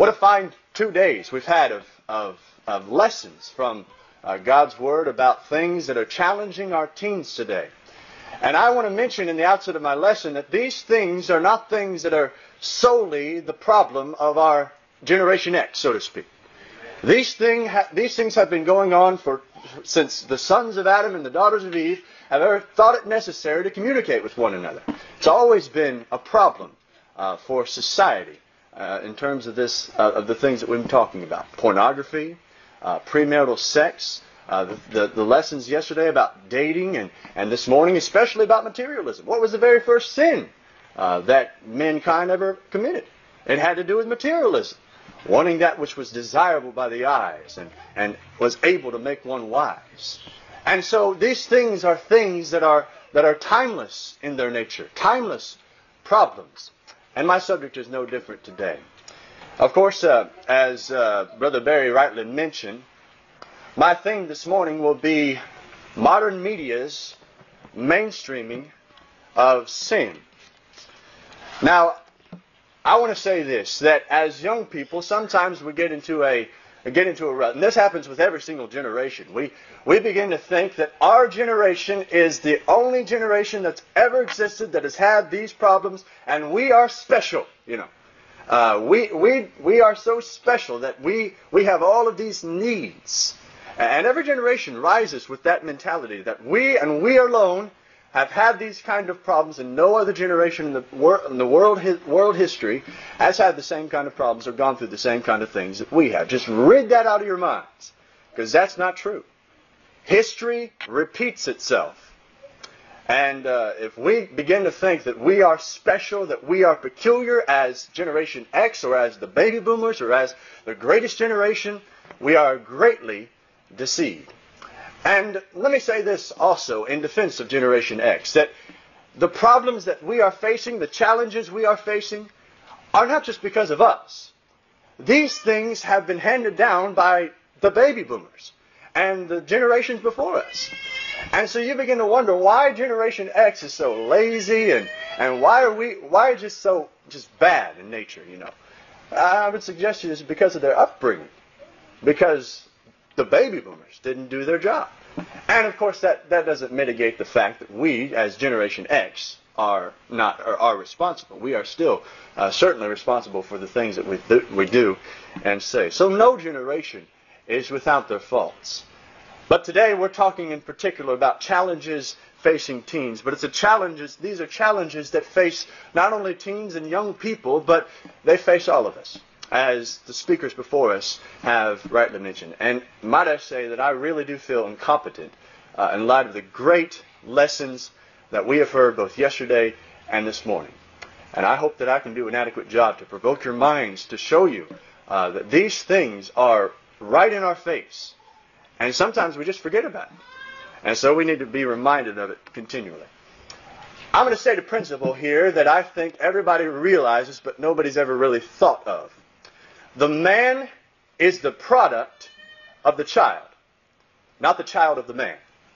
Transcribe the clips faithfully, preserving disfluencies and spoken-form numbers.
What a fine two days we've had of, of, of lessons from uh, God's Word about things that are challenging our teens today. And I want to mention in the outset of my lesson that these things are not things that are solely the problem of our Generation X, so to speak. These, thing ha- these things have been going on for since the sons of Adam and the daughters of Eve have ever thought it necessary to communicate with one another. It's always been a problem uh, for society uh, in terms of this, uh, of the things that we've been talking about. Pornography, uh, premarital sex, uh, the, the, the lessons yesterday about dating, and, and this morning especially about materialism. What was the very first sin uh, that mankind ever committed? It had to do with materialism. Wanting that which was desirable by the eyes and, and was able to make one wise. And so these things are things that are that are timeless in their nature, timeless problems. And my subject is no different today. Of course, uh, as uh, Brother Barry rightly mentioned, my theme this morning will be modern media's mainstreaming of sin. Now, I want to say this, that as young people, sometimes we get into a get into a rut. And this happens with every single generation. We we begin to think that our generation is the only generation that's ever existed that has had these problems, and we are special, you know. Uh, we we we are so special that we we have all of these needs. And every generation rises with that mentality that we and we alone have had these kind of problems, and no other generation in the, wor- in the world hi- world history has had the same kind of problems or gone through the same kind of things that we have. Just rid that out of your minds, because that's not true. History repeats itself. And uh, if we begin to think that we are special, that we are peculiar as Generation X or as the baby boomers or as the greatest generation, we are greatly deceived. And let me say this also in defense of Generation X, that the problems that we are facing, the challenges we are facing, are not just because of us. These things have been handed down by the baby boomers and the generations before us. And so you begin to wonder why Generation X is so lazy, and, and why are we why are just so just bad in nature, you know. I would suggest to you it's because of their upbringing. Because the baby boomers didn't do their job. And of course that, that doesn't mitigate the fact that we as Generation X are not are, are responsible. We are still uh, certainly responsible for the things that we, th- we do and say. So no generation is without their faults. But today we're talking in particular about challenges facing teens. But it's a challenges, these are challenges that face not only teens and young people, but they face all of us, as the speakers before us have rightly mentioned. And might I say that I really do feel incompetent uh, in light of the great lessons that we have heard both yesterday and this morning. And I hope that I can do an adequate job to provoke your minds to show you uh, that these things are right in our face. And sometimes we just forget about it. And so we need to be reminded of it continually. I'm going to state a principle here that I think everybody realizes, but nobody's ever really thought of. The man is the product of the child, not the child of the man.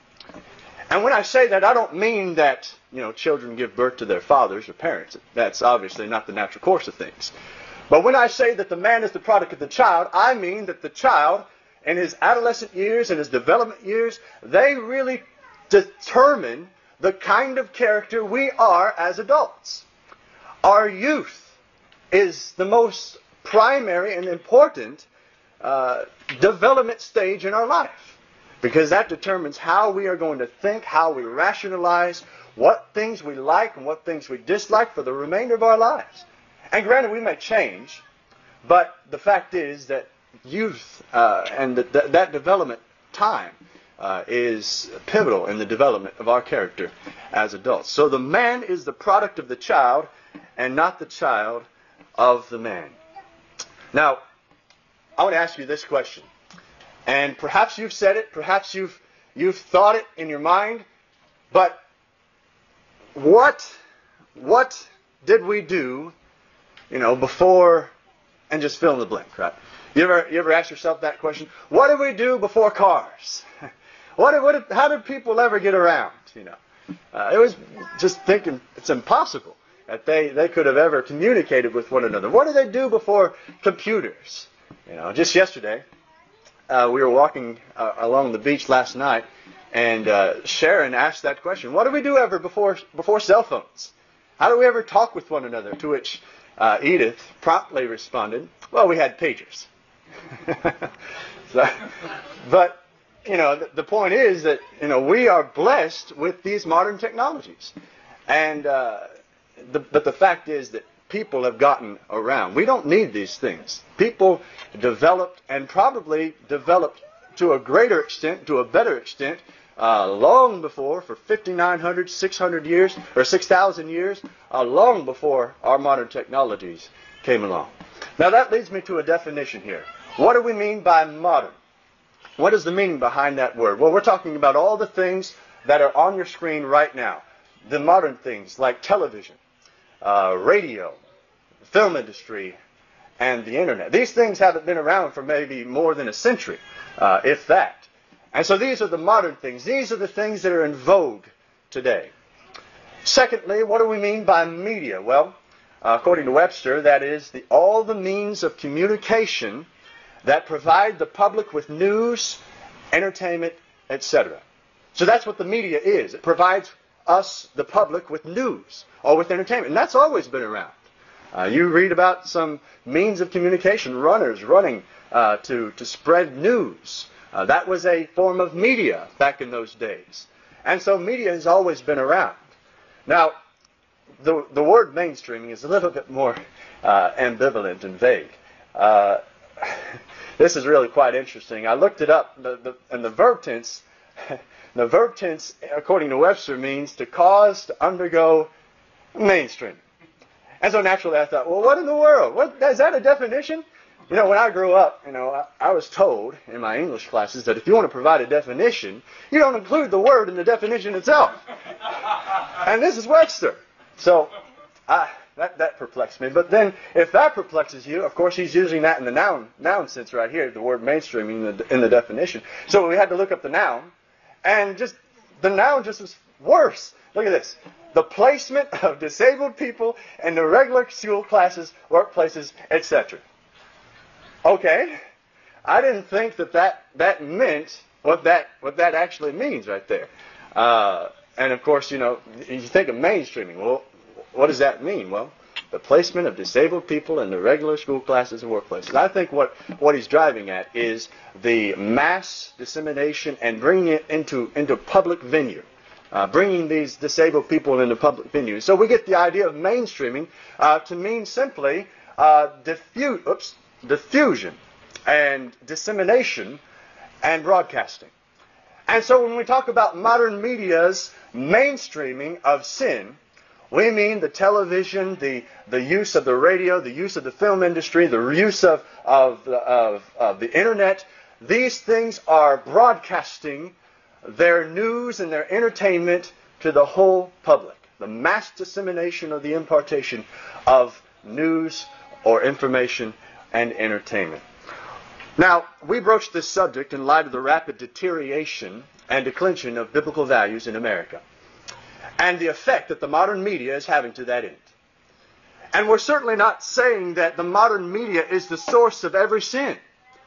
And when I say that, I don't mean that, you know, children give birth to their fathers or parents. That's obviously not the natural course of things. But when I say that the man is the product of the child, I mean that the child, in his adolescent years and his development years, they really determine the kind of character we are as adults. Our youth is the most primary and important uh, development stage in our life, because that determines how we are going to think, how we rationalize, what things we like and what things we dislike for the remainder of our lives. And granted, we may change, but the fact is that youth uh, and the, th- that development time uh, is pivotal in the development of our character as adults. So the man is the product of the child and not the child of the man. Now, I want to ask you this question, and perhaps you've said it, perhaps you've you've thought it in your mind, but what what did we do, you know, before, and just fill in the blank, right? You ever you ever ask yourself that question? What did we do before cars? what did, what did, how did people ever get around? You know, uh, it was just thinking it's impossible. that they, they could have ever communicated with one another. What did they do before computers? You know, just yesterday, uh, we were walking uh, along the beach last night, and uh, Sharon asked that question. What did we do ever before before cell phones? How do we ever talk with one another? To which uh, Edith promptly responded, well, we had pagers. so, but, you know, the, the point is that, you know, we are blessed with these modern technologies. And, uh, the, but the fact is that people have gotten around. We don't need these things. People developed and probably developed to a greater extent, to a better extent, uh, long before, for fifty-nine hundred, six hundred years, or six thousand years, uh, long before our modern technologies came along. Now that leads me to a definition here. What do we mean by modern? What is the meaning behind that word? Well, we're talking about all the things that are on your screen right now. The modern things like television, uh, radio, film industry, and the internet. These things haven't been around for maybe more than a century, uh, if that. And so these are the modern things. These are the things that are in vogue today. Secondly, what do we mean by media? Well, uh, according to Webster, that is the, all the means of communication that provide the public with news, entertainment, et cetera. So that's what the media is. It provides us, the public, with news or with entertainment. And that's always been around. Uh, you read about some means of communication, runners running uh, to, to spread news. Uh, that was a form of media back in those days. And so media has always been around. Now, the, the word mainstreaming is a little bit more uh, ambivalent and vague. Uh, this is really quite interesting. I looked it up, the, the, and the verb tense, the verb tense, according to Webster, means to cause, to undergo mainstreaming. And so naturally I thought, well, what in the world? What, is that a definition? You know, when I grew up, you know, I, I was told in my English classes that if you want to provide a definition, you don't include the word in the definition itself. And this is Webster. So I, that, that perplexed me. But then if that perplexes you, of course he's using that in the noun, noun sense right here, the word mainstreaming in the, in the definition. So we had to look up the noun. And just the noun just was worse. Look at this. The placement of disabled people in the regular school classes, workplaces, et cetera. Okay, I didn't think that that, that meant what that what that actually means right there. Uh, and of course, you know, you think of mainstreaming. Well, what does that mean? Well, the placement of disabled people in the regular school classes and workplaces. I think what, what he's driving at is the mass dissemination and bringing it into, into public venue. Uh, bringing these disabled people into public venues. So we get the idea of mainstreaming uh, to mean simply uh, diffu- oops, diffusion and dissemination and broadcasting. And so when we talk about modern media's mainstreaming of sin, we mean the television, the, the use of the radio, the use of the film industry, the use of, of, of, of the internet. These things are broadcasting their news and their entertainment to the whole public. The mass dissemination or the impartation of news or information and entertainment. Now, we broached this subject in light of the rapid deterioration and declension of biblical values in America, and the effect that the modern media is having to that end. And we're certainly not saying that the modern media is the source of every sin.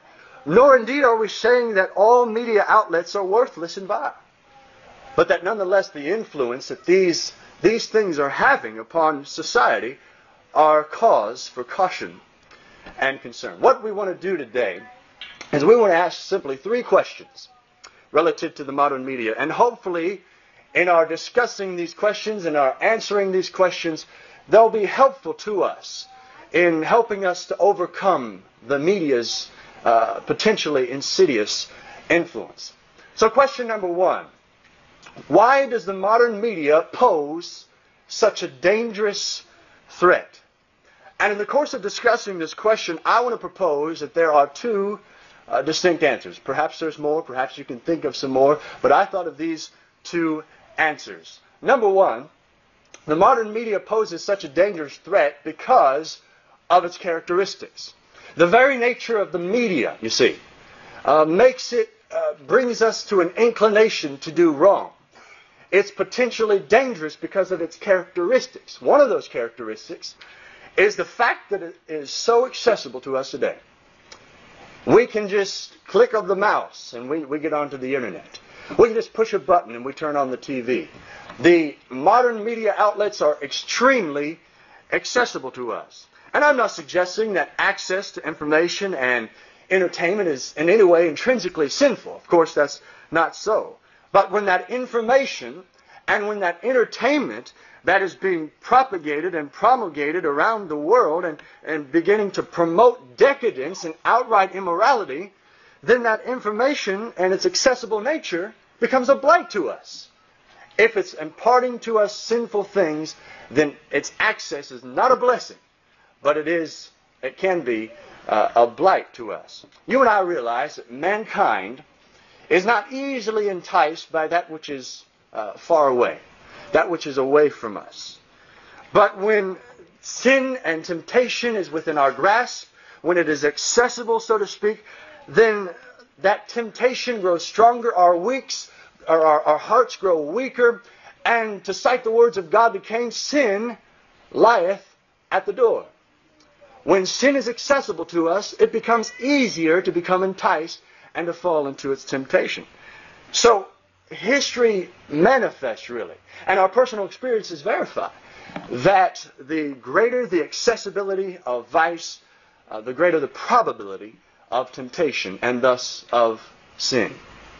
Nor indeed are we saying that all media outlets are worthless and vile. But that nonetheless the influence that these, these things are having upon society are cause for caution and concern. What we want to do today is we want to ask simply three questions relative to the modern media. And hopefully in our discussing these questions and our answering these questions, they'll be helpful to us in helping us to overcome the media's Uh, potentially insidious influence. So question number one, why does the modern media pose such a dangerous threat? And in the course of discussing this question, I want to propose that there are two uh, distinct answers. Perhaps there's more, perhaps you can think of some more, but I thought of these two answers. Number one, the modern media poses such a dangerous threat because of its characteristics. The very nature of the media, you see, uh, makes it, uh, brings us to an inclination to do wrong. it's potentially dangerous because of its characteristics. One of those characteristics is the fact that it is so accessible to us today. We can just click of the mouse and we, we get onto the internet. We can just push a button and we turn on the T V. The modern media outlets are extremely accessible to us. And I'm not suggesting that access to information and entertainment is in any way intrinsically sinful. Of course, that's not so. But when that information and when that entertainment that is being propagated and promulgated around the world and, and beginning to promote decadence and outright immorality, then that information and its accessible nature becomes a blight to us. If it's imparting to us sinful things, then its access is not a blessing, but it is, it can be uh, a blight to us. You and I realize that mankind is not easily enticed by that which is uh, far away, that which is away from us. But when sin and temptation is within our grasp, when it is accessible, so to speak, then that temptation grows stronger, our weeks, our, our, our hearts grow weaker, and to cite the words of God to Cain, sin lieth at the door. When sin is accessible to us, it becomes easier to become enticed and to fall into its temptation. So, history manifests really, and our personal experiences verify that the greater the accessibility of vice, uh, the greater the probability of temptation and thus of sin.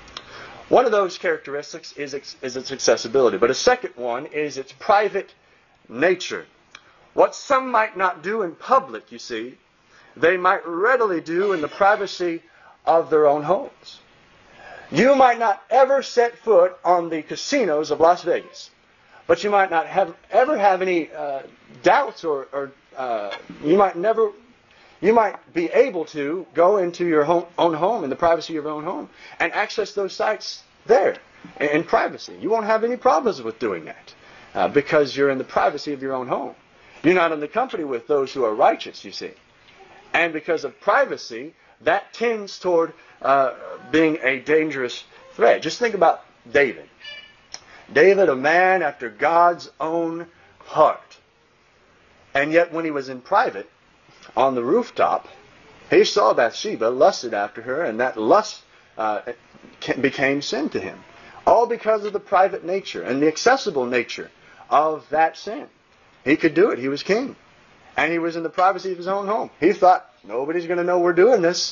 One of those characteristics is, is its accessibility, but a second one is its private nature. What some might not do in public, you see, they might readily do in the privacy of their own homes. You might not ever set foot on the casinos of Las Vegas, but you might not have ever have any uh, doubts or, or uh, you might never, you might be able to go into your home, own home, in the privacy of your own home, and access those sites there in, in privacy. You won't have any problems with doing that uh, because you're in the privacy of your own home. You're not in the company with those who are righteous, you see. And because of privacy, that tends toward uh, being a dangerous threat. Just think about David. David, a man after God's own heart. And yet when he was in private, on the rooftop, he saw Bathsheba, lusted after her, and that lust uh, became sin to him. All because of the private nature and the accessible nature of that sin. He could do it. He was king. And he was in the privacy of his own home. He thought, nobody's going to know we're doing this.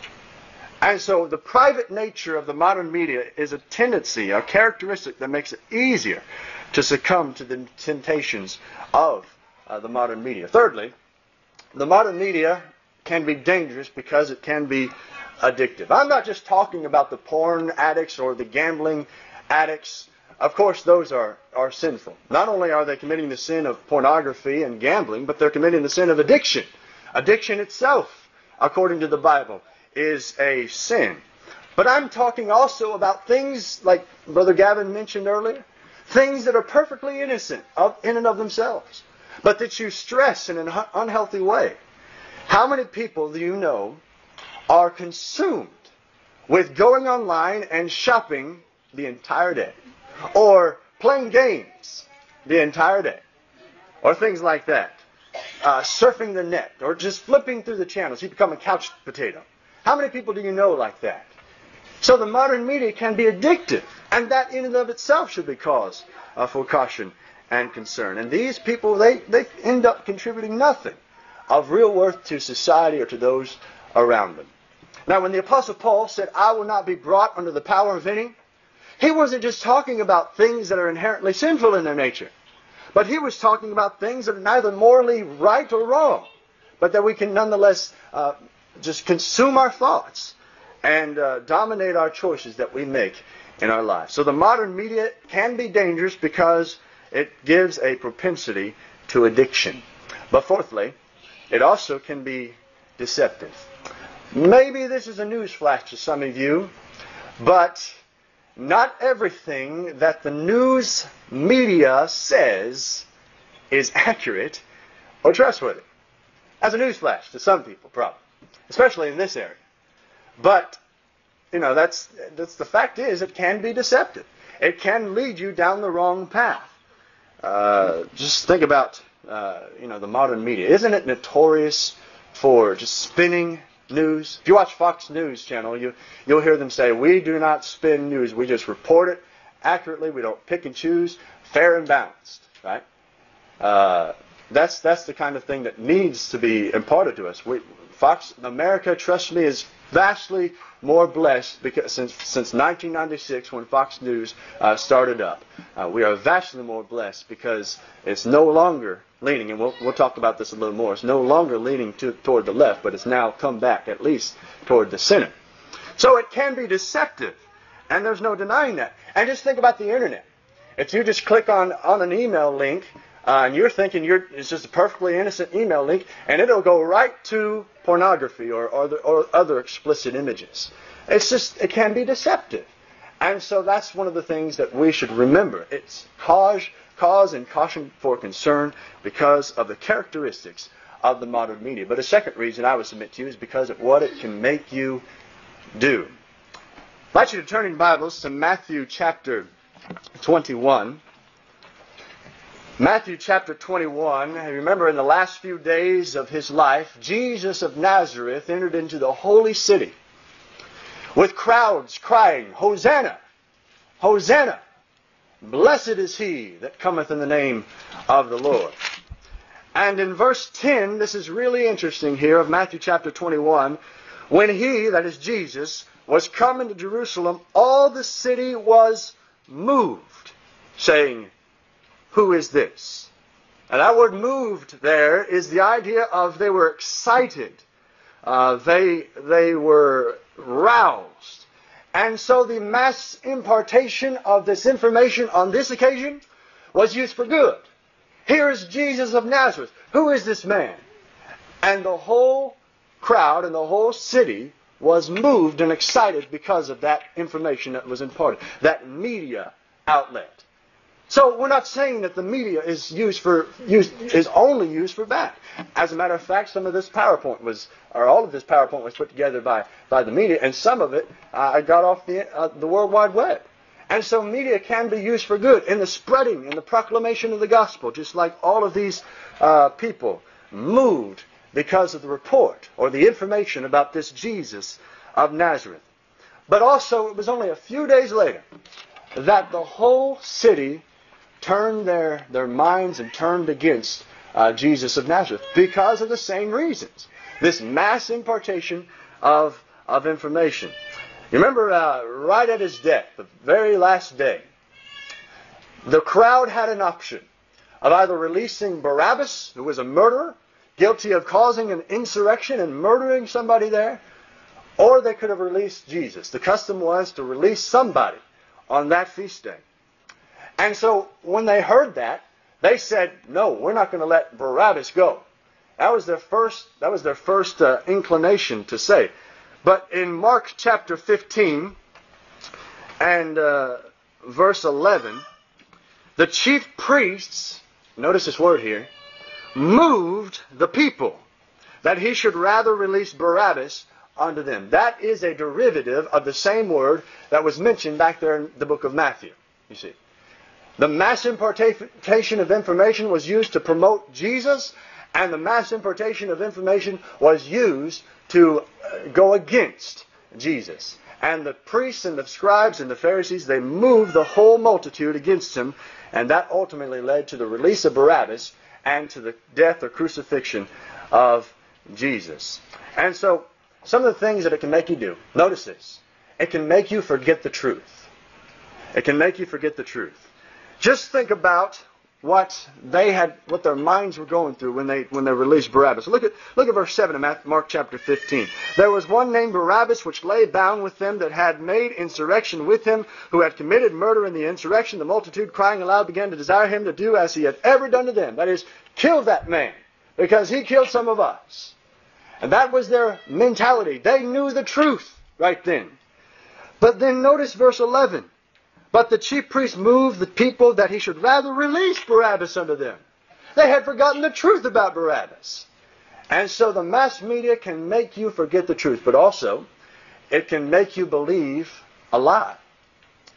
And so the private nature of the modern media is a tendency, a characteristic that makes it easier to succumb to the temptations of uh, the modern media. Thirdly, the modern media can be dangerous because it can be addictive. I'm not just talking about the porn addicts or the gambling addicts. Of course, those are, are sinful. Not only are they committing the sin of pornography and gambling, but they're committing the sin of addiction. Addiction itself, according to the Bible, is a sin. But I'm talking also about things like Brother Gavin mentioned earlier, things that are perfectly innocent of, in and of themselves, but that you stress in an unhealthy way. How many people do you know are consumed with going online and shopping the entire day? Or playing games the entire day? Or things like that. Uh, surfing the net. Or just flipping through the channels. You become a couch potato. How many people do you know like that? So the modern media can be addictive. And that in and of itself should be cause uh, for caution and concern. And these people, they, they end up contributing nothing of real worth to society or to those around them. Now when the Apostle Paul said, I will not be brought under the power of any, he wasn't just talking about things that are inherently sinful in their nature. But he was talking about things that are neither morally right or wrong, but that we can nonetheless uh, just consume our thoughts and uh, dominate our choices that we make in our lives. So the modern media can be dangerous because it gives a propensity to addiction. But fourthly, it also can be deceptive. Maybe this is a newsflash to some of you, but not everything that the news media says is accurate or trustworthy. As a newsflash to some people, probably, especially in this area. But, you know, that's, that's the fact is it can be deceptive. It can lead you down the wrong path. Uh, just think about, uh, you know, the modern media. Isn't it notorious for just spinning news? If you watch Fox News channel, you, you'll hear them say, we do not spin news. We just report it accurately. We don't pick and choose. Fair and balanced, right? Uh, that's, that's the kind of thing that needs to be imparted to us. We, Fox America, trust me, is vastly more blessed because since since nineteen ninety-six, when Fox News uh, started up, uh, we are vastly more blessed because it's no longer leaning, and we'll we'll talk about this a little more. It's no longer leaning to, toward the left, but it's now come back at least toward the center. So it can be deceptive, and there's no denying that. And just think about the internet. If you just click on on an email link, uh, and you're thinking you're it's just a perfectly innocent email link, and it'll go right to pornography or, or, the, or other explicit images. It's just, it can be deceptive. And so that's one of the things that we should remember. It's cause, cause and caution for concern because of the characteristics of the modern media. But a second reason I would submit to you is because of what it can make you do. I'd like you to turn in Bibles to Matthew chapter twenty-one. Matthew chapter twenty-one, remember in the last few days of his life, Jesus of Nazareth entered into the holy city with crowds crying, Hosanna! Hosanna! Blessed is he that cometh in the name of the Lord. And in verse ten, this is really interesting here of Matthew chapter twenty-one, when he, that is Jesus, was come into Jerusalem, all the city was moved, saying, who is this? And that word moved there is the idea of they were excited. Uh, they, they were roused. And so the mass impartation of this information on this occasion was used for good. Here is Jesus of Nazareth. Who is this man? And the whole crowd and the whole city was moved and excited because of that information that was imparted, that media outlet. So we're not saying that the media is used for used, is only used for bad. As a matter of fact, some of this PowerPoint was, or all of this PowerPoint was put together by by the media, and some of it uh, I got off the uh, the World Wide Web. And so media can be used for good in the spreading and the proclamation of the gospel, just like all of these uh, people moved because of the report or the information about this Jesus of Nazareth. But also, it was only a few days later that the whole city turned their, their minds and turned against uh, Jesus of Nazareth because of the same reasons. This mass impartation of, of information. You remember uh, right at his death, the very last day, the crowd had an option of either releasing Barabbas, who was a murderer, guilty of causing an insurrection and murdering somebody there, or they could have released Jesus. The custom was to release somebody on that feast day. And so when they heard that, they said, no, we're not going to let Barabbas go. That was their first, that was their first uh, inclination to say. But in Mark chapter fifteen and uh, verse eleven, the chief priests, notice this word here, moved the people that he should rather release Barabbas unto them. That is a derivative of the same word that was mentioned back there in the book of Matthew, you see. The mass impartation of information was used to promote Jesus, and the mass impartation of information was used to go against Jesus. And the priests and the scribes and the Pharisees, they moved the whole multitude against him, and that ultimately led to the release of Barabbas and to the death or crucifixion of Jesus. And so, some of the things that it can make you do, notice this, it can make you forget the truth. It can make you forget the truth. Just think about what they had, what their minds were going through when they when they released Barabbas. Look at look at verse seven of Mark chapter fifteen. There was one named Barabbas which lay bound with them that had made insurrection with him, who had committed murder in the insurrection. The multitude crying aloud began to desire him to do as he had ever done to them. That is, kill that man, because he killed some of us. And that was their mentality. They knew the truth right then. But then notice verse eleven. But the chief priests moved the people that he should rather release Barabbas unto them. They had forgotten the truth about Barabbas. And so the mass media can make you forget the truth, but also it can make you believe a lie.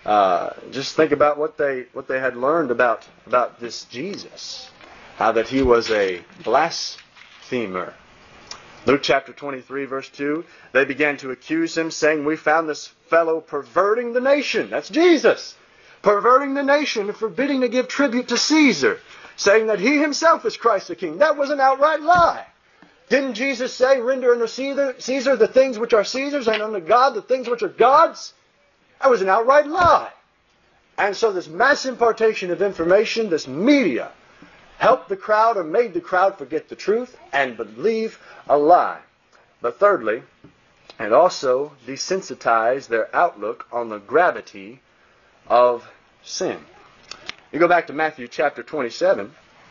Uh, just think about what they what they had learned about about this Jesus, how that he was a blasphemer. Luke chapter twenty-three, verse two, they began to accuse him, saying, "We found this fellow perverting the nation." That's Jesus. Perverting the nation and forbidding to give tribute to Caesar, saying that he himself is Christ the King. That was an outright lie. Didn't Jesus say, "Render unto Caesar, Caesar the things which are Caesar's, and unto God the things which are God's"? That was an outright lie. And so this mass impartation of information, this media, helped the crowd or made the crowd forget the truth and believe a lie. But thirdly, it also desensitized their outlook on the gravity of sin. You go back to Matthew chapter twenty-seven,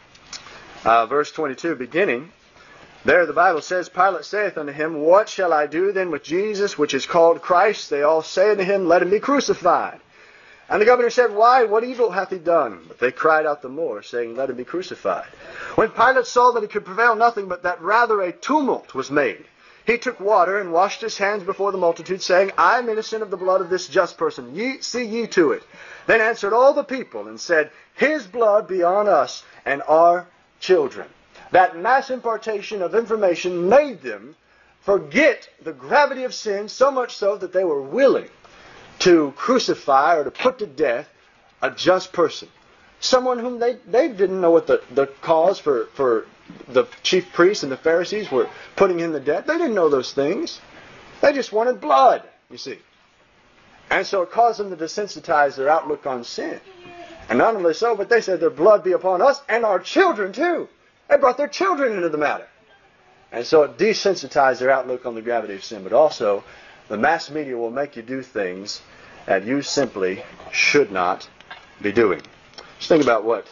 uh, verse twenty-two, beginning. There the Bible says, Pilate saith unto him, "What shall I do then with Jesus, which is called Christ?" They all say unto him, "Let him be crucified." And the governor said, "Why? What evil hath he done?" But they cried out the more, saying, "Let him be crucified." When Pilate saw that he could prevail nothing, but that rather a tumult was made, he took water and washed his hands before the multitude, saying, "I am innocent of the blood of this just person. Ye, see ye to it." Then answered all the people and said, "His blood be on us and our children." That mass impartation of information made them forget the gravity of sin, so much so that they were willing to crucify or to put to death a just person. Someone whom they, they didn't know what the, the cause for, for the chief priests and the Pharisees were putting him to death. They didn't know those things. They just wanted blood, you see. And so it caused them to desensitize their outlook on sin. And not only so, but they said, "Their blood be upon us and our children too." They brought their children into the matter. And so it desensitized their outlook on the gravity of sin. But also, the mass media will make you do things that you simply should not be doing. Just think about what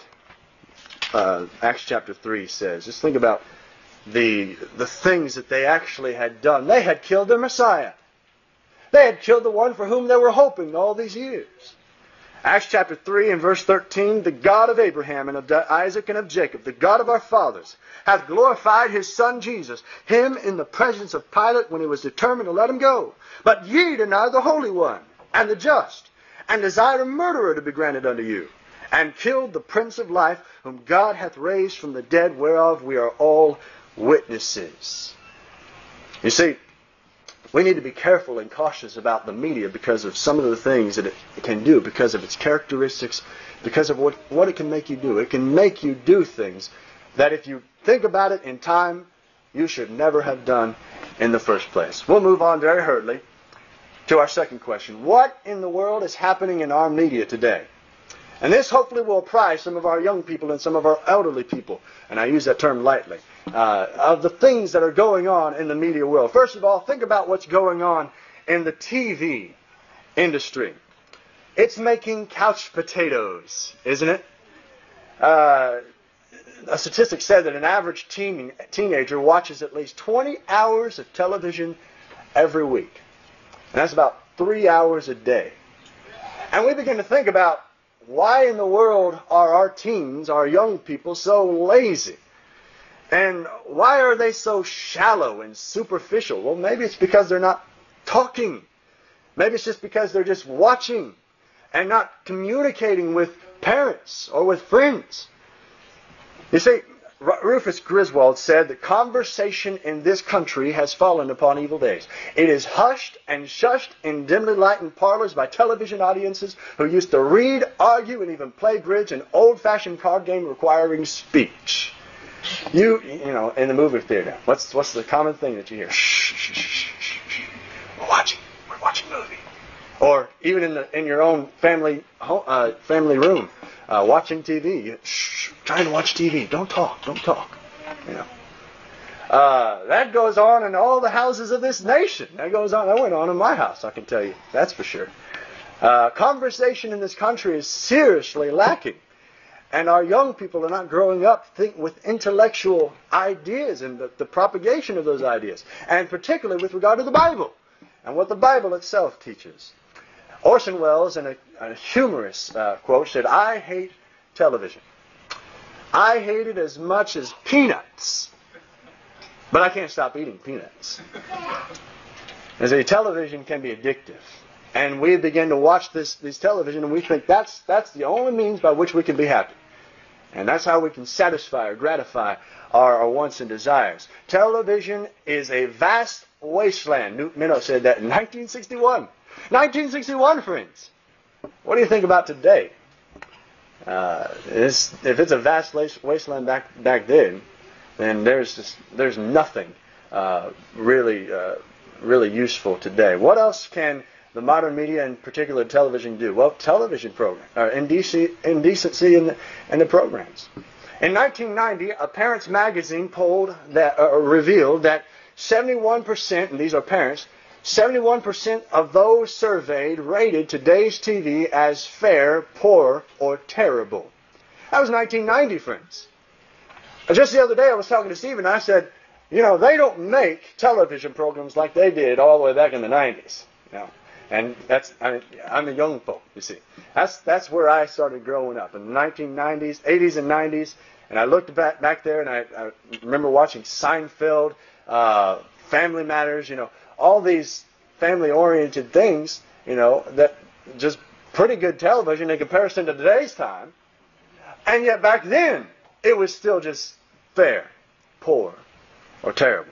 uh, Acts chapter three says. Just think about the, the things that they actually had done. They had killed their Messiah. They had killed the one for whom they were hoping all these years. Acts chapter three and verse thirteen, "The God of Abraham and of Isaac and of Jacob, the God of our fathers, hath glorified his Son Jesus, him in the presence of Pilate when he was determined to let him go. But ye deny the Holy One and the just, and desire a murderer to be granted unto you, and killed the Prince of Life, whom God hath raised from the dead, whereof we are all witnesses." You see, we need to be careful and cautious about the media because of some of the things that it can do, because of its characteristics, because of what, what it can make you do. It can make you do things that if you think about it in time, you should never have done in the first place. We'll move on very hurriedly to our second question. What in the world is happening in our media today? And this hopefully will apprise some of our young people and some of our elderly people, and I use that term lightly, uh, of the things that are going on in the media world. First of all, think about what's going on in the T V industry. It's making couch potatoes, isn't it? Uh, a statistic said that an average teen, teenager watches at least twenty hours of television every week. And that's about three hours a day. And we begin to think about, why in the world are our teens, our young people, so lazy? And why are they so shallow and superficial? Well, maybe it's because they're not talking. Maybe it's just because they're just watching and not communicating with parents or with friends. You see, Rufus Griswold said that conversation in this country has fallen upon evil days. It is hushed and shushed in dimly lighted parlors by television audiences who used to read, argue, and even play bridge, an old-fashioned card game requiring speech. You, you know, in the movie theater, what's what's the common thing that you hear? Shh, shh, shh, shh, shh. We're watching. We're watching a movie. Or even in the in your own family uh, family room, uh, watching T V. Shh, trying to watch T V. Don't talk. Don't talk. You know. Uh, that goes on in all the houses of this nation. That goes on. That went on in my house. I can tell you. That's for sure. Uh, conversation in this country is seriously lacking. And our young people are not growing up think, with intellectual ideas and the, the propagation of those ideas. And particularly with regard to the Bible and what the Bible itself teaches. Orson Welles, in a, a humorous uh, quote, said, "I hate television. I hate it as much as peanuts. But I can't stop eating peanuts." And so television can be addictive. And we begin to watch this, this television, and we think that's, that's the only means by which we can be happy. And that's how we can satisfy or gratify our, our wants and desires. Television is a vast wasteland. Newton Minow said that in nineteen sixty-one. nineteen sixty-one, friends. What do you think about today? Uh, it's, if it's a vast wasteland back, back then, then there's just, there's nothing uh, really, uh, really useful today. What else can the modern media, in particular television, do? Well, television program, or indecency, indecency in the, in the programs. In nineteen ninety, a Parents magazine polled that, uh, revealed that seventy-one percent, and these are parents, seventy-one percent of those surveyed rated today's T V as fair, poor, or terrible. That was nineteen ninety, friends. Just the other day, I was talking to Steve, and I said, you know, they don't make television programs like they did all the way back in the nineties. You know. And that's, I mean, I'm a young folk, you see. That's that's where I started growing up, in the nineteen nineties, eighties and nineties. And I looked back, back there, and I, I remember watching Seinfeld, uh, Family Matters, you know, all these family-oriented things, you know, that just pretty good television in comparison to today's time. And yet back then, it was still just fair, poor, or terrible.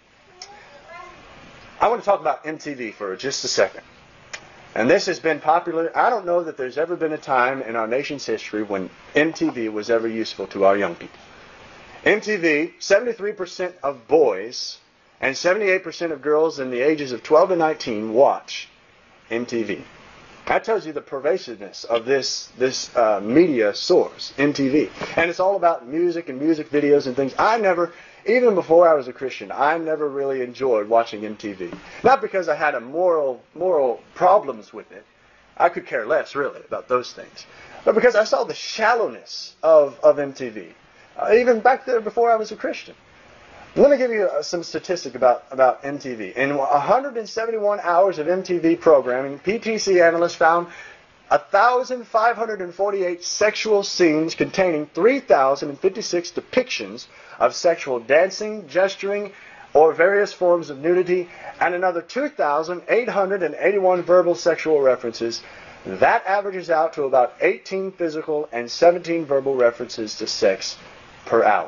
I want to talk about M T V for just a second. And this has been popular. I don't know that there's ever been a time in our nation's history when M T V was ever useful to our young people. M T V, seventy-three percent of boys and seventy-eight percent of girls in the ages of twelve to nineteen watch M T V. That tells you the pervasiveness of this, this uh, media source, M T V. And it's all about music and music videos and things. I never... Even before I was a Christian, I never really enjoyed watching M T V. Not because I had a moral moral problems with it. I could care less, really, about those things. But because I saw the shallowness of, of M T V. Uh, even back there before I was a Christian. Let me give you uh, some statistic about, about M T V. In one hundred seventy-one hours of M T V programming, P T C analysts found one thousand five hundred forty-eight sexual scenes containing three thousand fifty-six depictions of sexual dancing, gesturing, or various forms of nudity, and another two thousand eight hundred eighty-one verbal sexual references. That averages out to about eighteen physical and seventeen verbal references to sex per hour.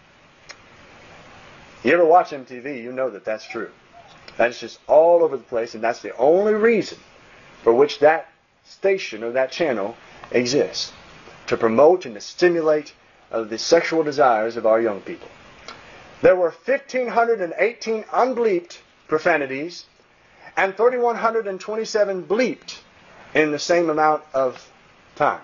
You ever watch M T V, you know that that's true. That's just all over the place, and that's the only reason for which that station or that channel exists, to promote and to stimulate uh, the sexual desires of our young people. There were one thousand five hundred eighteen unbleeped profanities and three thousand one hundred twenty-seven bleeped in the same amount of time.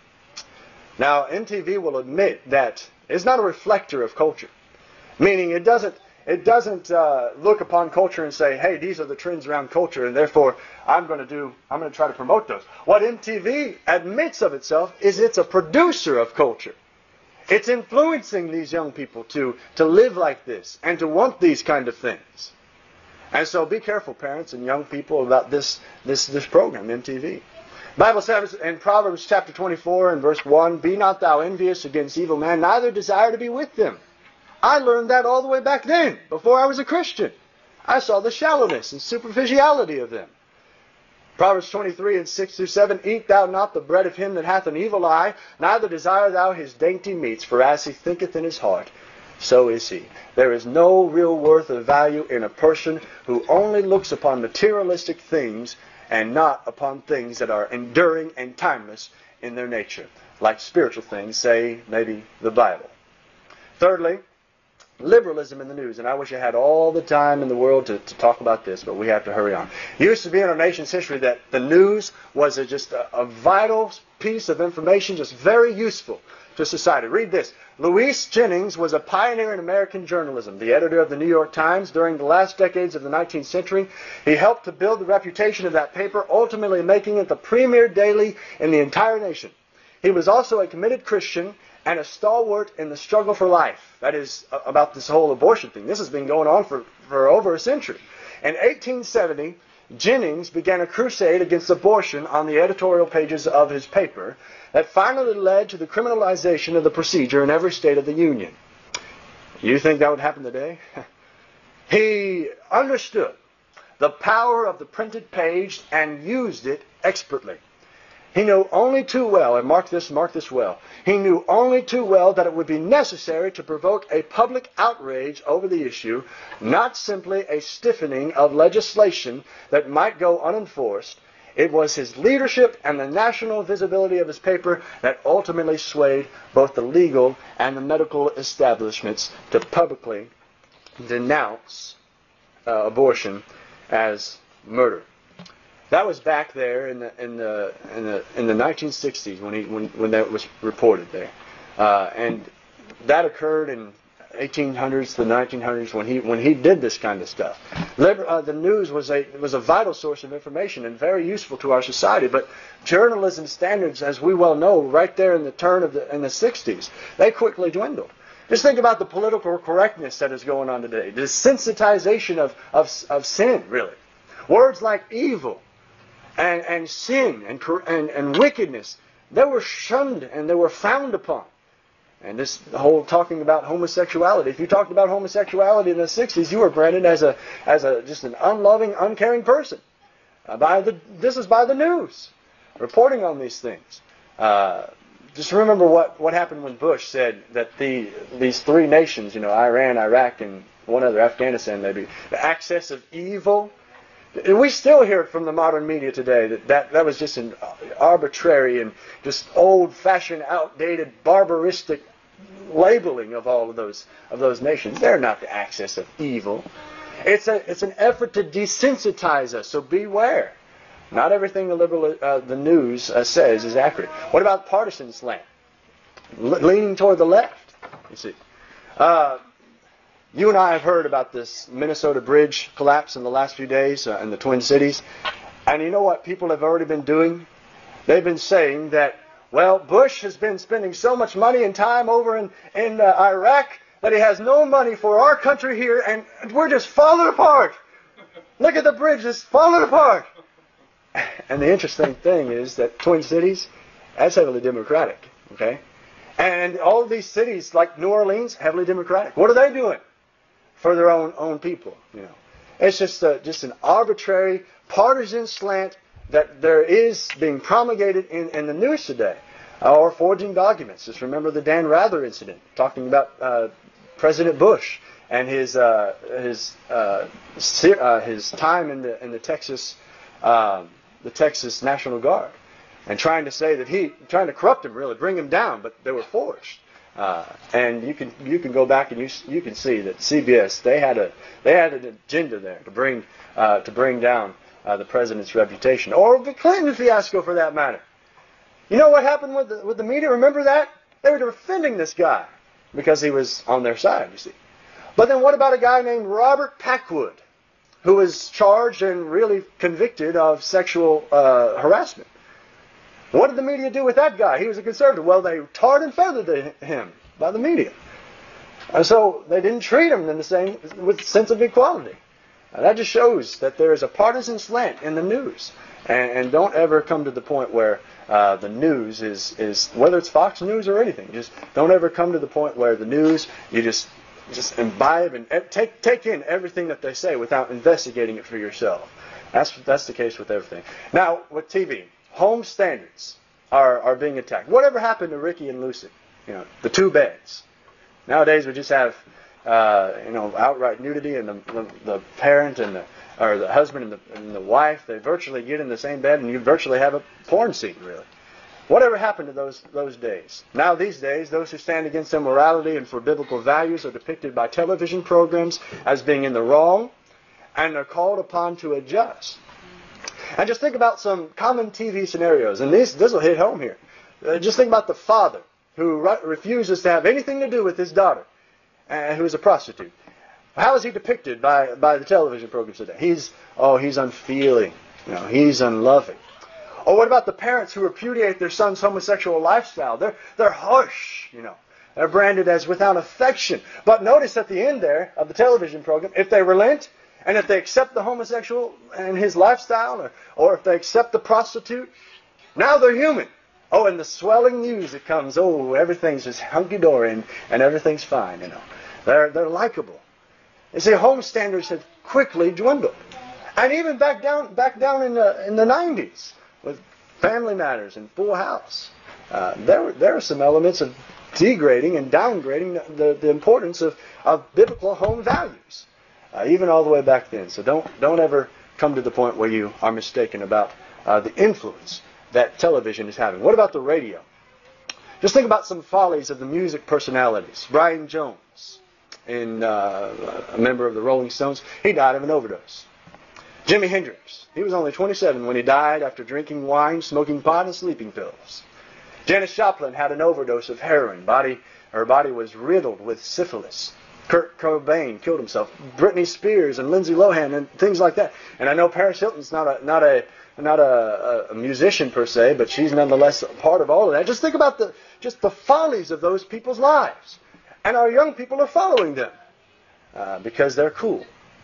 Now, M T V will admit that it's not a reflector of culture, meaning it doesn't It doesn't uh, look upon culture and say, hey, these are the trends around culture, and therefore I'm going to do, I'm going to try to promote those. What M T V admits of itself is it's a producer of culture. It's influencing these young people to, to live like this and to want these kind of things. And so be careful, parents and young people, about this, this, this program, M T V. The Bible says in Proverbs chapter twenty-four and verse one, be not thou envious against evil men, neither desire to be with them. I learned that all the way back then, before I was a Christian. I saw the shallowness and superficiality of them. Proverbs twenty-three and six through seven, eat thou not the bread of him that hath an evil eye, neither desire thou his dainty meats, for as he thinketh in his heart, so is he. There is no real worth or value in a person who only looks upon materialistic things and not upon things that are enduring and timeless in their nature, like spiritual things, say maybe the Bible. Thirdly, liberalism in the news. And I wish I had all the time in the world to, to talk about this, but we have to hurry on. It used to be in our nation's history that the news was a, just a, a vital piece of information, just very useful to society. Read this. Louis Jennings was a pioneer in American journalism, the editor of the New York Times. During the last decades of the nineteenth century, he helped to build the reputation of that paper, ultimately making it the premier daily in the entire nation. He was also a committed Christian and a stalwart in the struggle for life. That is, about this whole abortion thing. This has been going on for, for over a century. In eighteen seventy, Jennings began a crusade against abortion on the editorial pages of his paper that finally led to the criminalization of the procedure in every state of the Union. You think that would happen today? He understood the power of the printed page and used it expertly. He knew only too well, and mark this, mark this well, he knew only too well that it would be necessary to provoke a public outrage over the issue, not simply a stiffening of legislation that might go unenforced. It was his leadership and the national visibility of his paper that ultimately swayed both the legal and the medical establishments to publicly denounce uh, abortion as murder. That was back there in the in the in the in the nineteen sixties when he when when that was reported there, uh, and that occurred in eighteen hundreds to the nineteen hundreds when he when he did this kind of stuff. Liber, uh, the news was a was a vital source of information and very useful to our society. But journalism standards, as we well know, right there in the turn of the in the sixties, they quickly dwindled. Just think about the political correctness that is going on today. The sensitization of of of sin, really. Words like evil and and sin and and, and wickedness, they were shunned and they were frowned upon. And this whole talking about homosexuality. If you talked about homosexuality in the sixties, you were branded as a as a just an unloving, uncaring person. Uh, by the this is by the news reporting on these things. Uh, just remember what, what happened when Bush said that the these three nations, you know, Iran, Iraq, and one other, Afghanistan, maybe, the access of evil. We still hear it from the modern media today that that, that was just an arbitrary and just old-fashioned, outdated, barbaristic labeling of all of those of those nations. They're not the axis of evil. It's a it's an effort to desensitize us. So beware. Not everything the liberal uh, the news uh, says is accurate. What about partisan slant? Le- leaning toward the left. You see. Uh, You and I have heard about this Minnesota bridge collapse in the last few days uh, in the Twin Cities. And you know what people have already been doing? They've been saying that, well, Bush has been spending so much money and time over in, in uh, Iraq that he has no money for our country here, and we're just falling apart. Look at the bridge, it's falling apart. And the interesting thing is that Twin Cities, that's heavily Democratic, okay? And all of these cities, like New Orleans, heavily Democratic. What are they doing for their own own people? You know, it's just a, just an arbitrary partisan slant that there is being promulgated in, in the news today, uh, or forging documents. Just remember the Dan Rather incident, talking about uh, President Bush and his uh, his uh, uh, his time in the in the Texas uh, the Texas National Guard, and trying to say that he trying to corrupt him, really bring him down, but they were forged. Uh, and you can you can go back and you you can see that C B S they had a they had an agenda there to bring uh, to bring down uh, the president's reputation, or the Clinton fiasco for that matter. You know what happened with the, with the media? Remember that? They were defending this guy because he was on their side. You see, but then what about a guy named Robert Packwood, who was charged and really convicted of sexual uh, harassment? What did the media do with that guy? He was a conservative. Well, they tarred and feathered him by the media. And so they didn't treat him in the same with sense of equality. And that just shows that there is a partisan slant in the news. And, and don't ever come to the point where uh, the news is, is, whether it's Fox News or anything, just don't ever come to the point where the news, you just just imbibe and take take in everything that they say without investigating it for yourself. That's that's the case with everything. Now, with T V. Home standards are, are being attacked. Whatever happened to Ricky and Lucy? You know, the two beds. Nowadays we just have, uh, you know, outright nudity, and the, the, the parent and the or the husband and the, and the wife, they virtually get in the same bed, and you virtually have a porn scene, really. Whatever happened to those those days? Now these days, those who stand against immorality and for biblical values are depicted by television programs as being in the wrong, and are called upon to adjust. And just think about some common T V scenarios, and this this will hit home here. Uh, just think about the father who re- refuses to have anything to do with his daughter, uh, who is a prostitute. How is he depicted by, by the television programs today? He's oh, he's unfeeling, you know, he's unloving. Or what about the parents who repudiate their son's homosexual lifestyle? They're they're harsh, you know. They're branded as without affection. But notice at the end there of the television program, if they relent, and if they accept the homosexual and his lifestyle, or, or if they accept the prostitute, now they're human. Oh, and the swelling news that comes, oh, everything's just hunky-dory and, and everything's fine, you know. They're, they're likable. You see, home standards have quickly dwindled. And even back down back down in the in the nineties with Family Matters and Full House, uh, there were there are some elements of degrading and downgrading the, the, the importance of, of biblical home values, uh, even all the way back then. So don't don't ever come to the point where you are mistaken about uh, the influence that television is having. What about the radio? Just think about some follies of the music personalities. Brian Jones, in, uh, a member of the Rolling Stones, he died of an overdose. Jimi Hendrix, he was only twenty-seven when he died after drinking wine, smoking pot, and sleeping pills. Janis Joplin had an overdose of heroin. Body, her body was riddled with syphilis. Kurt Cobain killed himself. Britney Spears and Lindsay Lohan and things like that. And I know Paris Hilton's not a not a not a, a musician per se, but she's nonetheless a part of all of that. Just think about the just the follies of those people's lives, and our young people are following them uh, because they're cool.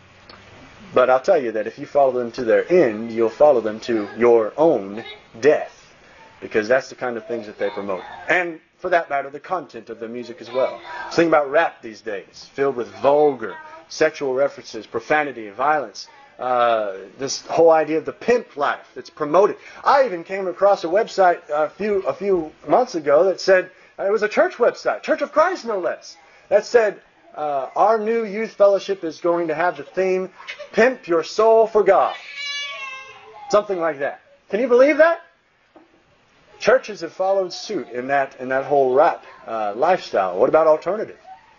But I'll tell you that if you follow them to their end, you'll follow them to your own death, because that's the kind of things that they promote. And for that matter, the content of their music as well. So think about rap these days, filled with vulgar, sexual references, profanity, violence. Uh, this whole idea of the pimp life that's promoted. I even came across a website a few a few months ago that said, it was a church website, Church of Christ no less, that said, uh, our new youth fellowship is going to have the theme, Pimp Your Soul for God. Something like that. Can you believe that? Churches have followed suit in that in that whole rap uh, lifestyle. What about alternative?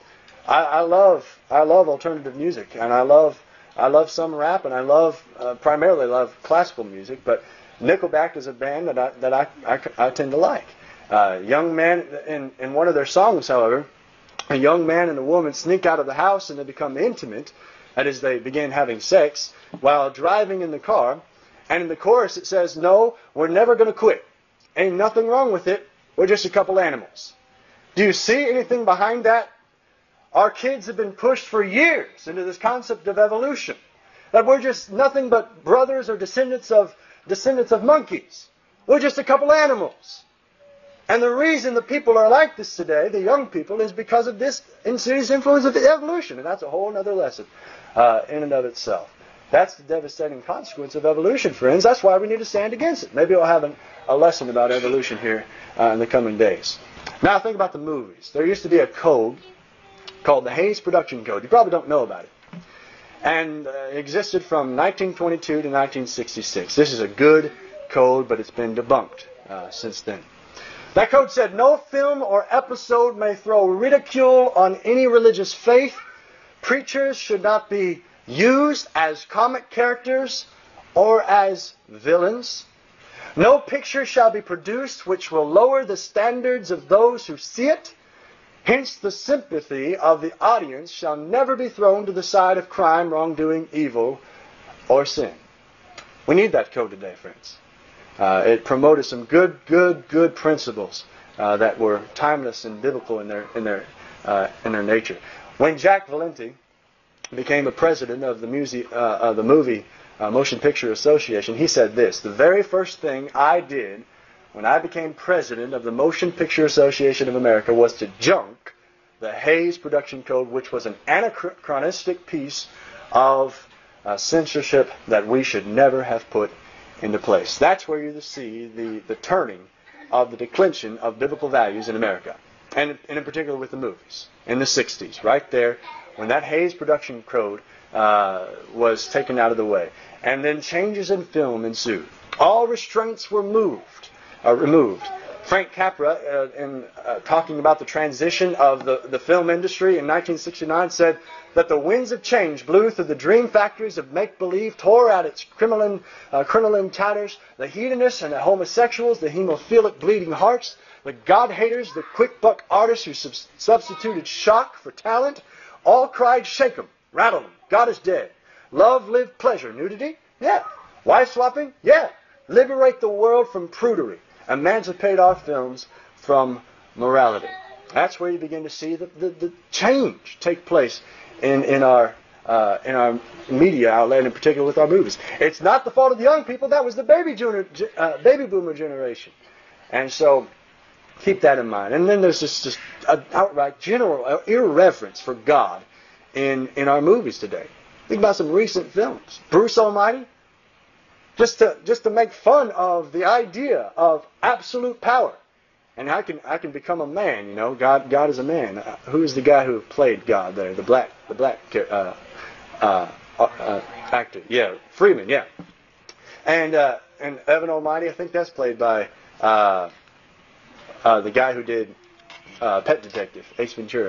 I, I love I love alternative music, and I love I love some rap, and I love uh, primarily love classical music. But Nickelback is a band that I that I I, I tend to like. Uh, young man in in one of their songs, however, a young man and a woman sneak out of the house and they become intimate. That is, they begin having sex while driving in the car. And in the chorus it says, "No, we're never going to quit. Ain't nothing wrong with it. We're just a couple animals." Do you see anything behind that? Our kids have been pushed for years into this concept of evolution, that we're just nothing but brothers or descendants of descendants of monkeys. We're just a couple animals. And the reason that people are like this today, the young people, is because of this insidious influence of evolution. And that's a whole other lesson uh, in and of itself. That's the devastating consequence of evolution, friends. That's why we need to stand against it. Maybe I'll have an, a lesson about evolution here uh, in the coming days. Now think about the movies. There used to be a code called the Hays Production Code. You probably don't know about it. And uh, it existed from nineteen twenty-two to nineteen sixty-six. This is a good code, but it's been debunked uh, since then. That code said no film or episode may throw ridicule on any religious faith. Preachers should not be used as comic characters or as villains. No picture shall be produced which will lower the standards of those who see it. Hence, the sympathy of the audience shall never be thrown to the side of crime, wrongdoing, evil, or sin. We need that code today, friends. Uh, it promoted some good, good, good principles uh, that were timeless and biblical in their in their uh, in their nature. When Jack Valenti became a president of the, muse- uh, of the Movie uh, Motion Picture Association, he said this: "The very first thing I did when I became president of the Motion Picture Association of America was to junk the Hays Production Code, which was an anachronistic piece of uh, censorship that we should never have put into place." That's where you see the, the turning of the declension of biblical values in America, and, and in particular with the movies in the sixties, right there, when that Hays Production Code uh, was taken out of the way. And then changes in film ensued. All restraints were moved, uh, removed. Frank Capra, uh, in uh, talking about the transition of the, the film industry in nineteen sixty-nine, said that the winds of change blew through the dream factories of make-believe, tore out its crinoline, uh, crinoline tatters, the hedonists and the homosexuals, the hemophilic bleeding hearts, the God-haters, the quick-buck artists who sub- substituted shock for talent, all cried, "Shake 'em, rattle 'em, God is dead. Love, live, pleasure, nudity? Yeah. Wife swapping? Yeah. Liberate the world from prudery. Emancipate our films from morality." That's where you begin to see the, the, the change take place in, in our uh, in our media outlet, and in particular with our movies. It's not the fault of the young people. That was the baby, junior, uh, baby boomer generation. And so keep that in mind. And then there's just, just an outright general irreverence for God in, in our movies today. Think about some recent films. Bruce Almighty. Just to just to make fun of the idea of absolute power. And I can I can become a man, you know. God God is a man. Uh, who is the guy who played God there? The black the black uh, uh, uh, actor. Yeah, Freeman. Yeah. And uh, and Evan Almighty. I think that's played by uh, uh, the guy who did uh, Pet Detective, Ace Ventura.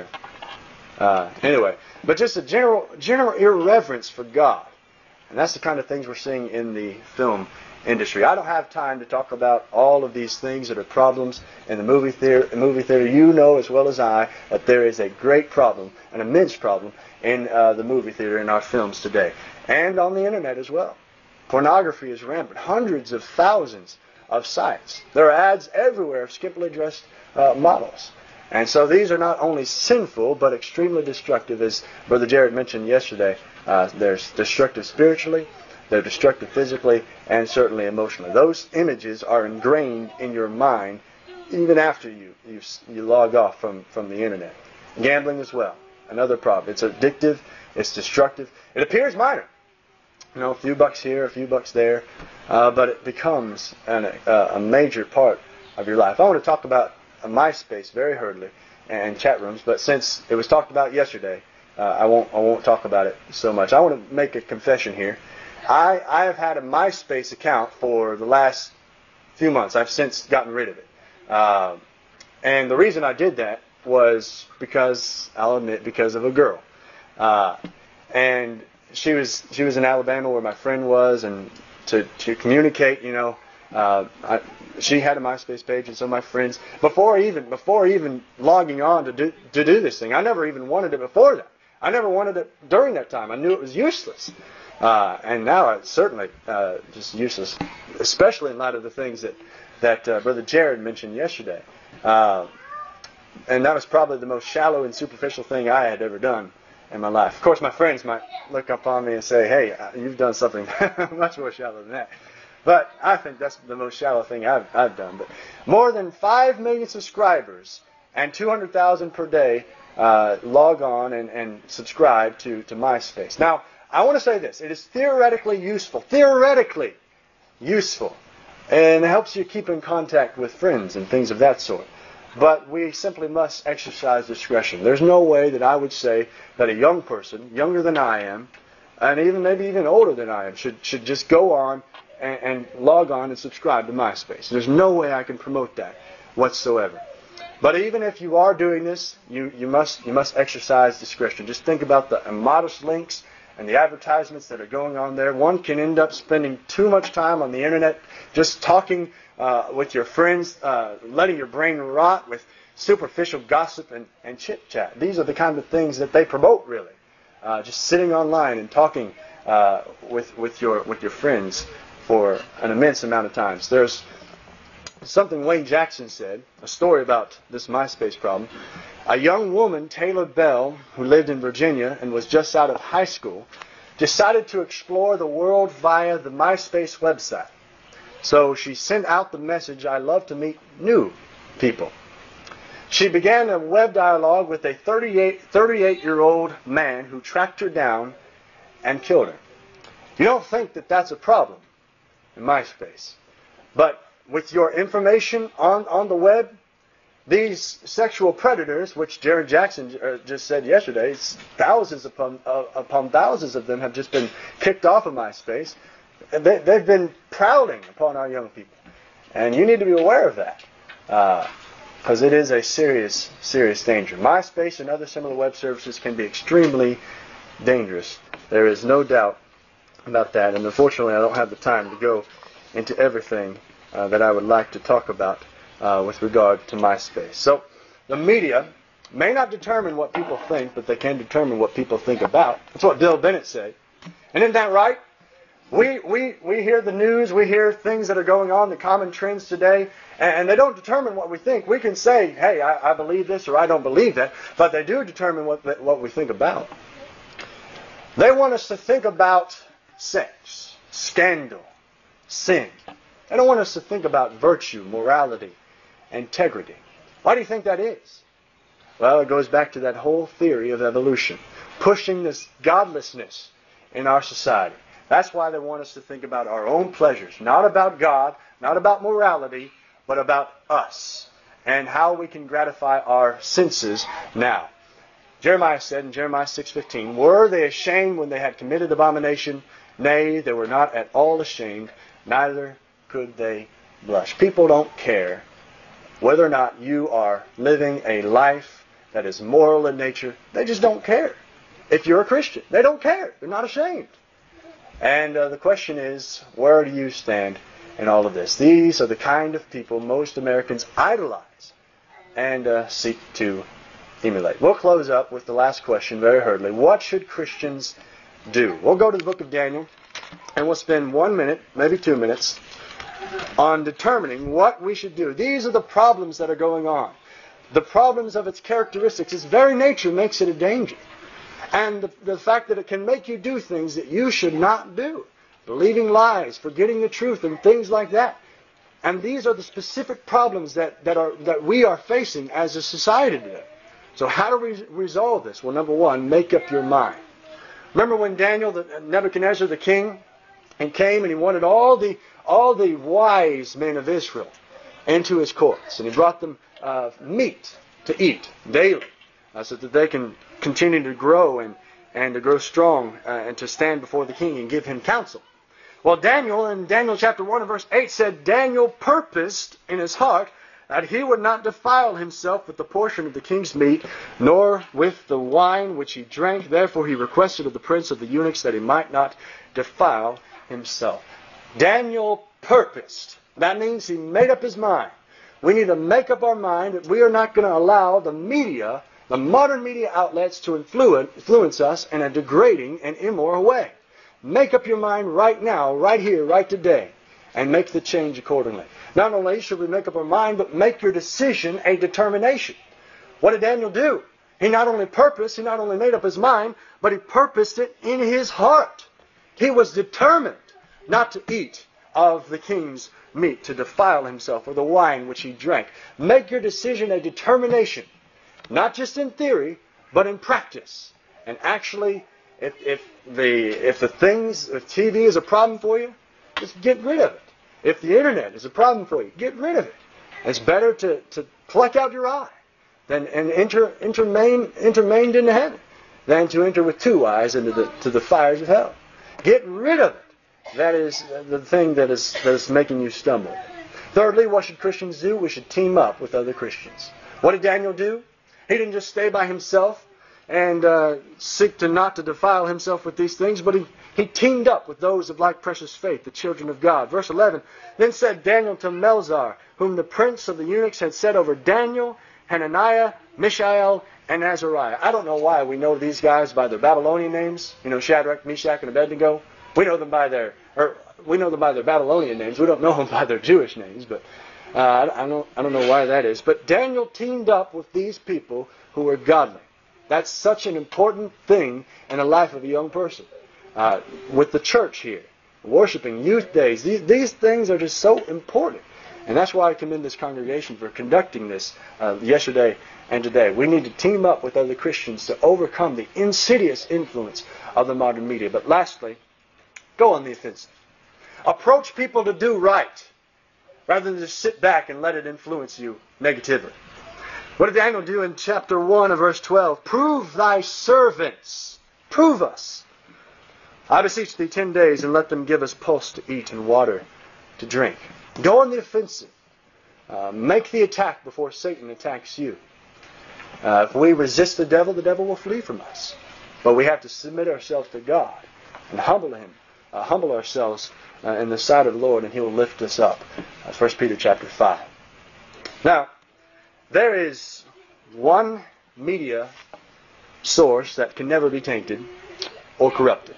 Uh, anyway, but just a general general irreverence for God, and that's the kind of things we're seeing in the film industry. I don't have time to talk about all of these things that are problems in the movie theater. Movie theater, you know as well as I that there is a great problem, an immense problem in uh, the movie theater in our films today, and on the internet as well. Pornography is rampant. Hundreds of thousands of sites. There are ads everywhere of skimpily dressed uh, models. And so these are not only sinful, but extremely destructive, as Brother Jared mentioned yesterday. Uh, they're destructive spiritually, they're destructive physically, and certainly emotionally. Those images are ingrained in your mind even after you you, you log off from, from the internet. Gambling as well, another problem. It's addictive, it's destructive. It appears minor. You know, a few bucks here, a few bucks there, uh, but it becomes an, uh, a major part of your life. I want to talk about uh, MySpace very hurriedly and chat rooms, but since it was talked about yesterday, uh, I won't I won't talk about it so much. I want to make a confession here. I I have had a MySpace account for the last few months. I've since gotten rid of it, uh, and the reason I did that was because I'll admit because of a girl, uh, and. She was she was in Alabama where my friend was, and to, to communicate, you know, uh, I, she had a MySpace page, and so my friends before even before even logging on to do to do this thing, I never even wanted it before that. I never wanted it during that time. I knew it was useless, uh, and now it's certainly uh, just useless, especially in light of the things that that uh, Brother Jared mentioned yesterday, uh, and that was probably the most shallow and superficial thing I had ever done in my life. Of course, my friends might look up on me and say, hey, you've done something much more shallow than that. But I think that's the most shallow thing I've, I've done. But more than five million subscribers and two hundred thousand per day uh, log on and, and subscribe to, to MySpace. Now, I want to say this. It is theoretically useful. Theoretically useful. And it helps you keep in contact with friends and things of that sort. But we simply must exercise discretion. There's no way that I would say that a young person, younger than I am, and even maybe even older than I am, should should just go on and, and log on and subscribe to MySpace. There's no way I can promote that whatsoever. But even if you are doing this, you, you must you must exercise discretion. Just think about the immodest links and the advertisements that are going on there. One can end up spending too much time on the internet just talking Uh, with your friends, uh, letting your brain rot with superficial gossip and, and chit-chat. These are the kind of things that they promote, really. Uh, just sitting online and talking uh, with with your with your friends for an immense amount of times. There's something Wayne Jackson said, a story about this MySpace problem. A young woman, Taylor Bell, who lived in Virginia and was just out of high school, decided to explore the world via the MySpace website. So she sent out the message, I love to meet new people. She began a web dialogue with a thirty-eight-year-old man who tracked her down and killed her. You don't think that that's a problem in MySpace. But with your information on, on the web, these sexual predators, which Jared Jackson just said yesterday, thousands upon, uh, upon thousands of them have just been kicked off of MySpace. They, they've been prowling upon our young people. And you need to be aware of that. Because uh, it is a serious, serious danger. MySpace and other similar web services can be extremely dangerous. There is no doubt about that. And unfortunately, I don't have the time to go into everything uh, that I would like to talk about uh, with regard to MySpace. So, the media may not determine what people think, but they can determine what people think about. That's what Bill Bennett said. And isn't that right? We, we, we hear the news, we hear things that are going on, the common trends today, and, and they don't determine what we think. We can say, hey, I, I believe this or I don't believe that, but they do determine what, the, what we think about. They want us to think about sex, scandal, sin. They don't want us to think about virtue, morality, integrity. Why do you think that is? Well, it goes back to that whole theory of evolution, pushing this godlessness in our society. That's why they want us to think about our own pleasures, not about God, not about morality, but about us and how we can gratify our senses now. Jeremiah said in Jeremiah six fifteen, "Were they ashamed when they had committed abomination? Nay, they were not at all ashamed, neither could they blush." People don't care whether or not you are living a life that is moral in nature. They just don't care. If you're a Christian, they don't care. They're not ashamed. And uh, the question is, where do you stand in all of this? These are the kind of people most Americans idolize and uh, seek to emulate. We'll close up with the last question very hurriedly. What should Christians do? We'll go to the book of Daniel, and we'll spend one minute, maybe two minutes, on determining what we should do. These are the problems that are going on. The problems of its characteristics, its very nature makes it a danger. And the, the fact that it can make you do things that you should not do. Believing lies, forgetting the truth, and things like that. And these are the specific problems that, that, are, that we are facing as a society today. So how do we resolve this? Well, number one, make up your mind. Remember when Daniel, the, Nebuchadnezzar the king, and came and he wanted all the, all the wise men of Israel into his courts. And he brought them uh, meat to eat daily uh, so that they can continue to grow and, and to grow strong uh, and to stand before the king and give him counsel. Well, Daniel in Daniel chapter one and verse eight said, Daniel purposed in his heart that he would not defile himself with the portion of the king's meat, nor with the wine which he drank. Therefore he requested of the prince of the eunuchs that he might not defile himself. Daniel purposed. That means he made up his mind. We need to make up our mind that we are not going to allow the media, the modern media outlets, to influence us in a degrading and immoral way. Make up your mind right now, right here, right today, and make the change accordingly. Not only should we make up our mind, but make your decision a determination. What did Daniel do? He not only purposed, he not only made up his mind, but he purposed it in his heart. He was determined not to eat of the king's meat, to defile himself, or the wine which he drank. Make your decision a determination, not just in theory, but in practice. And actually, if, if the if the things, if T V is a problem for you, just get rid of it. If the internet is a problem for you, get rid of it. It's better to, to pluck out your eye than and enter intermain intermained into heaven than to enter with two eyes into the to the fires of hell. Get rid of it. That is the thing that is that is making you stumble. Thirdly, what should Christians do? We should team up with other Christians. What did Daniel do? He didn't just stay by himself and uh, seek to not to defile himself with these things, but he, he teamed up with those of like precious faith, the children of God. Verse eleven, then said Daniel to Melzar, whom the prince of the eunuchs had set over Daniel, Hananiah, Mishael, and Azariah. I don't know why we know these guys by their Babylonian names. You know, Shadrach, Meshach, and Abednego. We know them by their, or we know them by their Babylonian names. We don't know them by their Jewish names, but uh, I, I don't, I don't know why that is. But Daniel teamed up with these people who were godly. That's such an important thing in the life of a young person. Uh, with the church here, worshiping, youth days, these, these things are just so important. And that's why I commend this congregation for conducting this uh, yesterday and today. We need to team up with other Christians to overcome the insidious influence of the modern media. But lastly, go on the offensive. Approach people to do right, rather than just sit back and let it influence you negatively. What did Daniel do in chapter one of verse twelve? Prove thy servants. Prove us. I beseech thee ten days, and let them give us pulse to eat and water to drink. Go on the offensive. Uh, make the attack before Satan attacks you. Uh, if we resist the devil, the devil will flee from us. But we have to submit ourselves to God and humble Him. Uh, humble ourselves uh, in the sight of the Lord, and He will lift us up. Uh, First Peter chapter five. Now, there is one media source that can never be tainted or corrupted.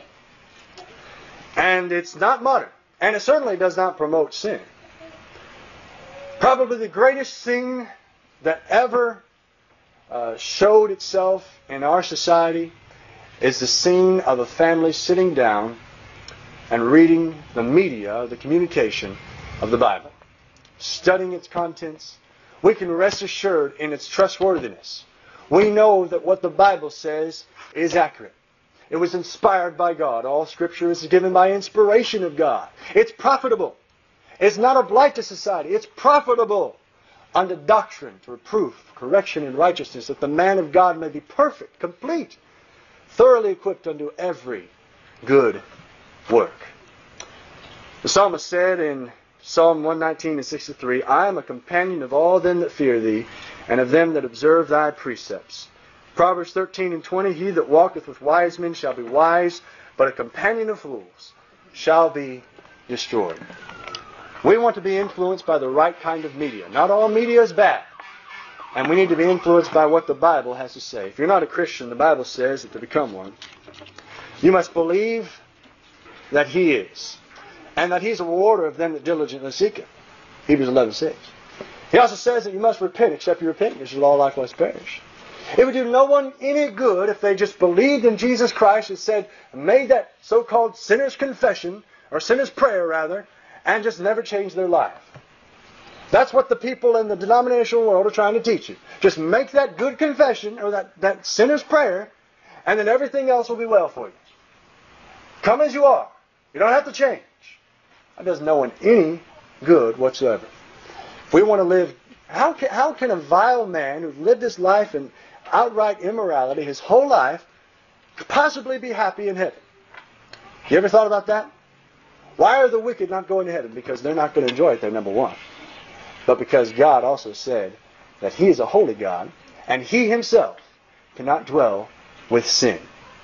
And it's not modern. And it certainly does not promote sin. Probably the greatest thing that ever uh, showed itself in our society is the scene of a family sitting down and reading the media, the communication of the Bible, studying its contents. We can rest assured in its trustworthiness. We know that what the Bible says is accurate. It was inspired by God. All Scripture is given by inspiration of God. It's profitable. It's not a blight to society. It's profitable unto doctrine, to reproof, correction, and righteousness, that the man of God may be perfect, complete, thoroughly equipped unto every good work. The psalmist said in Psalm one nineteen and sixty-three, I am a companion of all them that fear thee, and of them that observe thy precepts. Proverbs thirteen and twenty, he that walketh with wise men shall be wise, but a companion of fools shall be destroyed. We want to be influenced by the right kind of media. Not all media is bad. And we need to be influenced by what the Bible has to say. If you're not a Christian, the Bible says that to become one, you must believe that He is, and that He's a rewarder of them that diligently seek Him. Hebrews eleven six. He also says that you must repent, except you repent, you shall all likewise perish. It would do no one any good if they just believed in Jesus Christ and said, made that so-called sinner's confession, or sinner's prayer rather, and just never changed their life. That's what the people in the denominational world are trying to teach you. Just make that good confession, or that, that sinner's prayer, and then everything else will be well for you. Come as you are. You don't have to change. That does no one any good whatsoever. If we want to live, how can, how can a vile man who's lived his life in outright immorality his whole life possibly be happy in heaven? You ever thought about that? Why are the wicked not going to heaven? Because they're not going to enjoy it there, number one. But because God also said that He is a holy God, and He Himself cannot dwell with sin.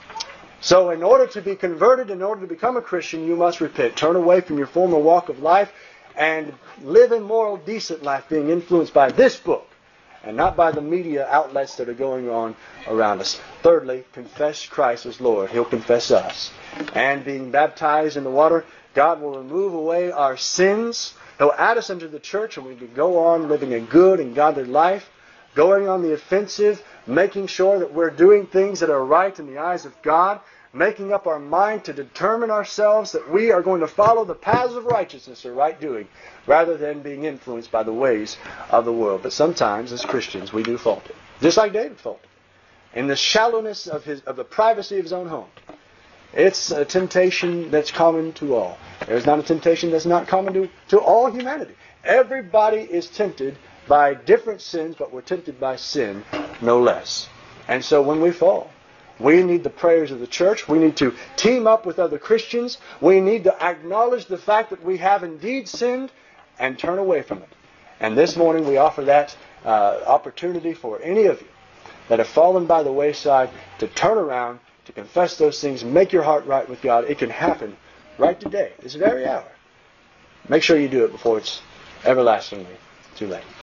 So in order to be converted, in order to become a Christian, you must repent. Turn away from your former walk of life and live a moral, decent life, being influenced by this book and not by the media outlets that are going on around us. Thirdly, confess Christ as Lord. He'll confess us. And being baptized in the water, God will remove away our sins. He'll add us into the church, and we can go on living a good and godly life, going on the offensive, making sure that we're doing things that are right in the eyes of God, making up our mind to determine ourselves that we are going to follow the paths of righteousness or right doing, rather than being influenced by the ways of the world. But sometimes, as Christians, we do falter. Just like David faltered. In the shallowness of his of the privacy of his own home. It's a temptation that's common to all. There's not a temptation that's not common to, to all humanity. Everybody is tempted by different sins, but we're tempted by sin no less. And so when we fall, we need the prayers of the church. We need to team up with other Christians. We need to acknowledge the fact that we have indeed sinned and turn away from it. And this morning we offer that uh, opportunity for any of you that have fallen by the wayside to turn around, to confess those things, make your heart right with God. It can happen right today, this very hour. Make sure you do it before it's everlastingly too late.